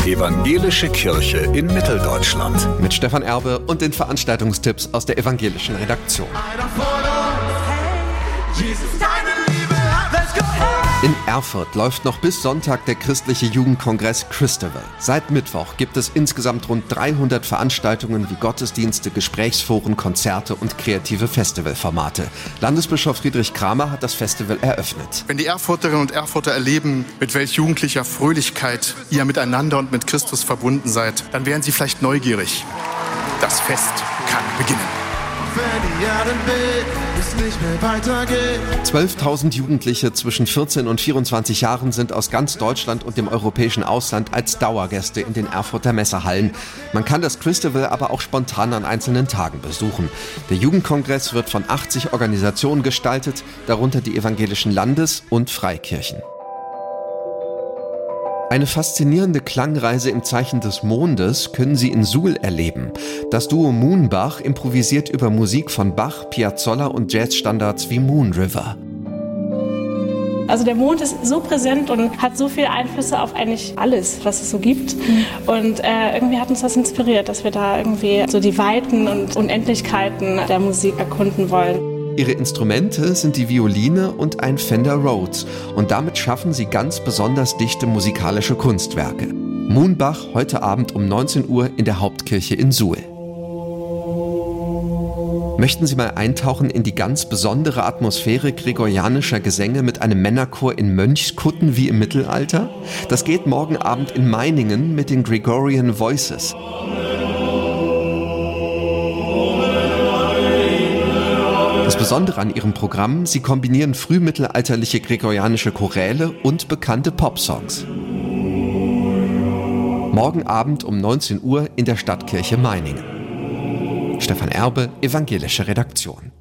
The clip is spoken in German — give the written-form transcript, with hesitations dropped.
Evangelische Kirche in Mitteldeutschland. Mit Stefan Erbe und den Veranstaltungstipps aus der evangelischen Redaktion. In Erfurt läuft noch bis Sonntag der christliche Jugendkongress Christavel. Seit Mittwoch gibt es insgesamt rund 300 Veranstaltungen wie Gottesdienste, Gesprächsforen, Konzerte und kreative Festivalformate. Landesbischof Friedrich Kramer hat das Festival eröffnet. Wenn die Erfurterinnen und Erfurter erleben, mit welch jugendlicher Fröhlichkeit ihr miteinander und mit Christus verbunden seid, dann wären sie vielleicht neugierig. Das Fest kann beginnen. Wenn die Erdenwelt es nicht mehr weitergeht. 12.000 Jugendliche zwischen 14 und 24 Jahren sind aus ganz Deutschland und dem europäischen Ausland als Dauergäste in den Erfurter Messehallen. Man kann das Christavel aber auch spontan an einzelnen Tagen besuchen. Der Jugendkongress wird von 80 Organisationen gestaltet, darunter die evangelischen Landes- und Freikirchen. Eine faszinierende Klangreise im Zeichen des Mondes können Sie in Suhl erleben. Das Duo Moonbach improvisiert über Musik von Bach, Piazzolla und Jazzstandards wie Moon River. Also der Mond ist so präsent und hat so viele Einflüsse auf eigentlich alles, was es so gibt. Und irgendwie hat uns das inspiriert, dass wir da irgendwie so die Weiten und Unendlichkeiten der Musik erkunden wollen. Ihre Instrumente sind die Violine und ein Fender Rhodes und damit schaffen sie ganz besonders dichte musikalische Kunstwerke. Moonbach heute Abend um 19 Uhr in der Hauptkirche in Suhl. Möchten Sie mal eintauchen in die ganz besondere Atmosphäre gregorianischer Gesänge mit einem Männerchor in Mönchskutten wie im Mittelalter? Das geht morgen Abend in Meiningen mit den Gregorian Voices. Das Besondere an ihrem Programm, sie kombinieren frühmittelalterliche gregorianische Choräle und bekannte Popsongs. Morgen Abend um 19 Uhr in der Stadtkirche Meiningen. Stefan Erbe, evangelische Redaktion.